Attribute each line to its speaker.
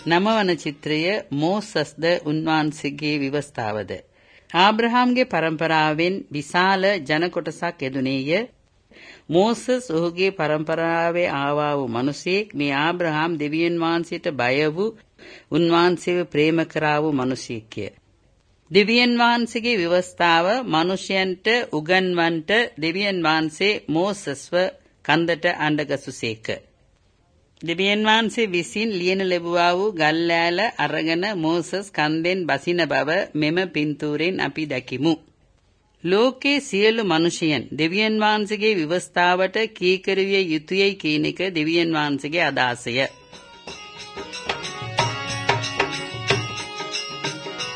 Speaker 1: නමවන චිත්‍රය මෝසස්ද උන්වහන්සේගේ විවස්ථාවද. ආබ්‍රහාම්ගේ පරම්පරාවෙන් විශාල ජන කොටසක් යෙදුනේය. මෝසස් ඔහුගේ පරම්පරාවේ ආවා වූ මිනිසෙක්. මේ ආබ්‍රහාම් දෙවියන් වහන්සේට බය වූ උන්වහන්සේව ප්‍රේම කරා වූ මිනිසෙක්ය. දෙවියන් වහන්සේගේ විවස්ථාව මිනිසයන්ට උගන්වන්නට දෙවියන් වහන්සේ මෝසස්ව කන්දට අඬගසුසේක. දෙවියන් වහන්සේ විසින් ලියන ලැබුවා වූ ගල්ලෑල අරගෙන මෝසස් කන්දෙන් බසින බව මෙම පින්තූරෙන් අපි දැකිමු. ලෝකේ සියලු මිනිසයන් දෙවියන් වහන්සේගේ විවස්ථාවට කීකරුවිය යුතුයයි කියන එක දෙවියන් වහන්සේගේ අදහසය.